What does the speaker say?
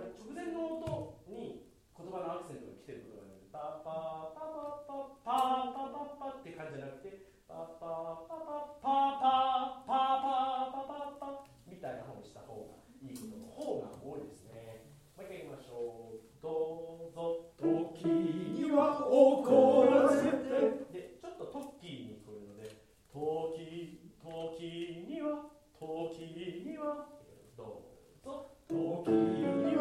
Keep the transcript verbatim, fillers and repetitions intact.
直前の音に言葉のアクセントが来てることがあるので、パパパパパパパパパって感じじゃなくて、パパパパパパパパパパパみたいな方にした方がいいことの方が多いですね。もう一回言いましょう。どうぞ。時には怒らせて。で、ちょっとトッキーに来るので、時、時には、時には、どうぞ。時には